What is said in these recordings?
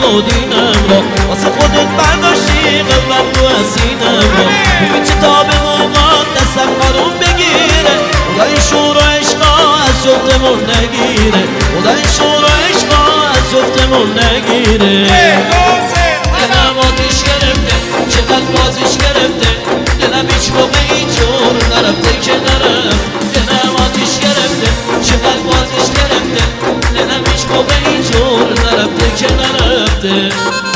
و دینم را واسه خودت برداشتی قلبم رو از سینم را ببین چه تا به موقع دستم آروم بگیره خدای شور و عشقا از جفتمون نگیره خدای شور و عشقا از جفتمون نگیره دلم آتیش گرفته چقدر بازیش گرفته دلم هیچ موقع اینجور نرفته که نرفت دلم آتیش گرفته چقدر بازیش گرفته دلم هیچ موقع اینجور نرفته که نرفته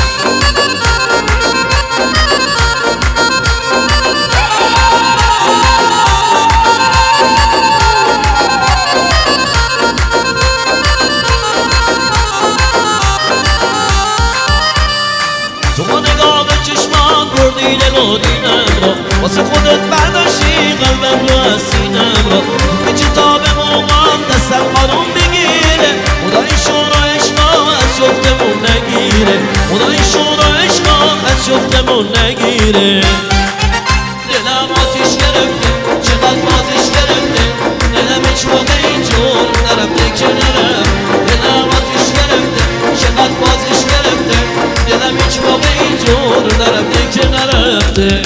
تو با نگاه به چشمان بردی دل و دینم را واسه خودت برداشتی قلبم رو از سینم را که چه تا به موقع دستم آروم بگیره خدای شور و عشقا از جفتمون نگیره خدای شور و عشقا از جفتمون نگیره دلم آتیش گرفته چقدر بازیش گرفته دلم هیچ موقع اینجور نرفته که نرفت دلم آتیش گرفته چقدر بازیش گرفته دلم هیچ موقع اینجور نرفته که نرفته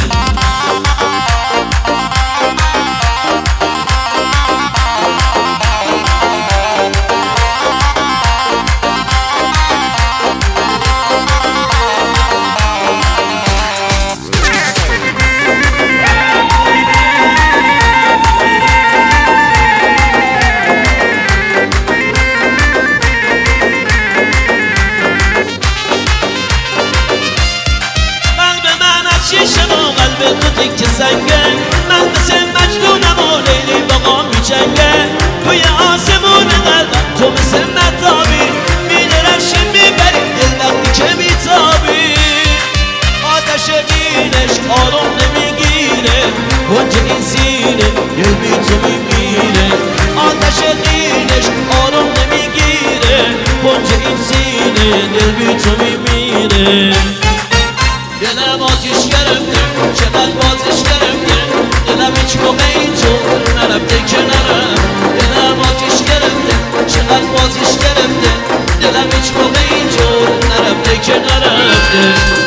قلب تو تکه سنگه من مثل مجنونم و لیلی باقا میچنگه توی آسمون قلبم تو مثل مهتابی میدرخشی میبری دل وقتی که میتابی آتش دینش آروم نمیگیره گنج این سینه دل بی تو میمیره آتش دینش آروم نمیگیره گنج این سینه دل بی تو میمیره دلم آتیش گرفته چقدر بازیش گرفته دلم هیچ موقع اینجور نرفته که نرفت دلم آتیش گرفته چقدر بازیش گرفته دلم هیچ موقع اینجور نرفته که نرفته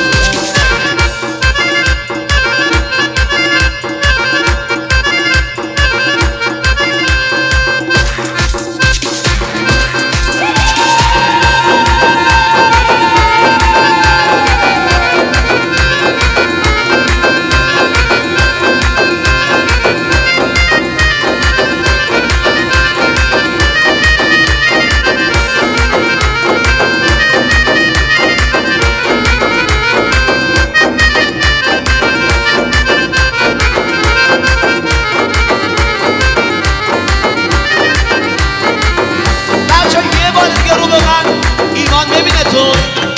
ایمان ببینه تو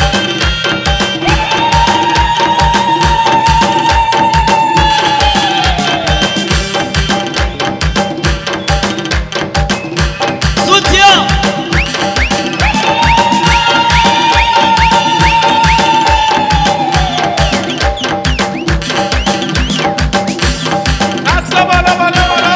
زودیا اصلا بالا بالا بالا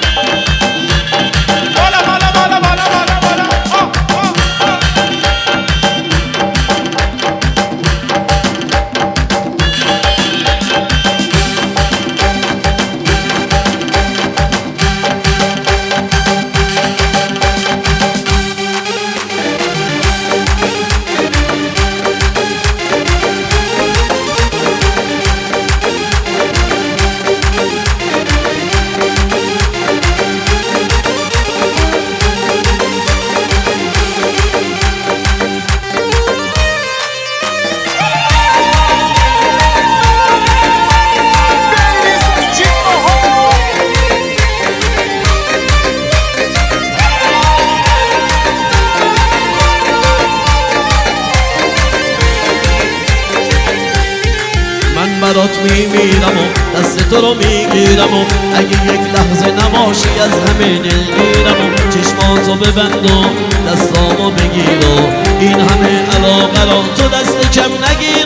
برات میمیرم و دست تو رو میگیرم و اگه یک لحظه نباشی از همه دلگیرم و چشماتو ببند و دستامو بگیر و این همه علاقه رو تو دست کم نگیر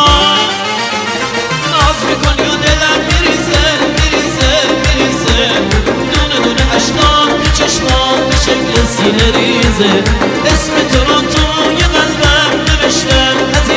ناز میکنی و دلم میریزه میریزه میریزه دونه دونه عشقام تو چشمام به شکل سینه ریزه اسم تو رو توی قلبم نوشتم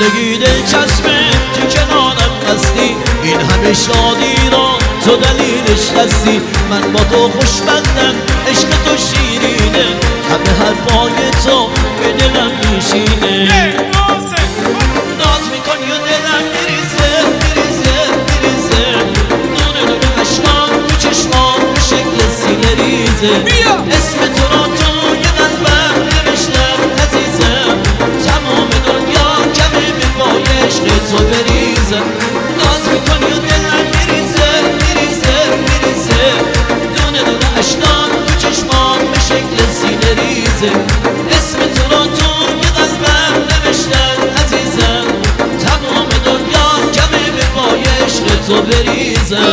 زندگی دلچسبه تو کنارم هستی، این همه شادی را تو دلیلش هستی. من با تو خوشبختم، عشق تو شیرینه، همه حرفای تو به دلم میشینه. ناز میکنی و دلم میریزه میریزه میریزه، دونه دونه اشکام تو چشمام به شکل سینه ریزه. اسم تو را توی قلبم نوشتم عزیزم، تمام دنیا کمه به پای عشق تو بریزه. ناز میکنی و دلم میریزه میریزه میریزه، دونه دونه اشکام تو چشمام به شکل سینه ریزه. اسم تو را توی قلبم نوشتم عزیزم، تمام دنیا کمه به پای عشق تو بریزه.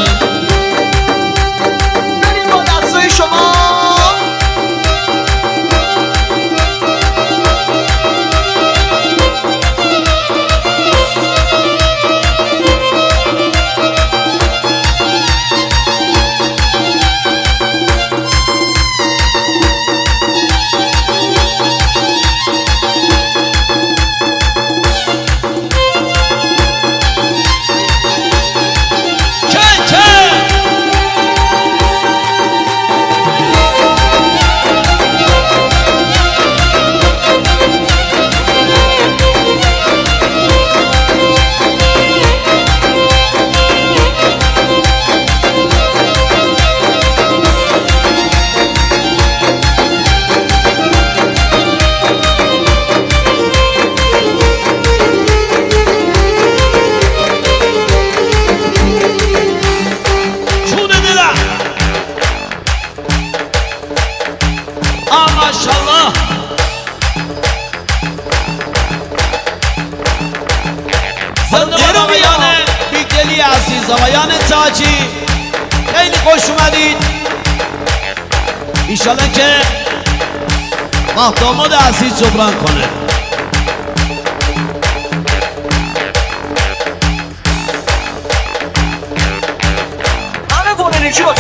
بریم با دستای شما. ماشاءالله زنده آقایان بیگدلی عزیز، آقایان تاجی خیلی خوش اومدید. ایشالله که ماه عزیز جبران کنه. همه گونه نیچی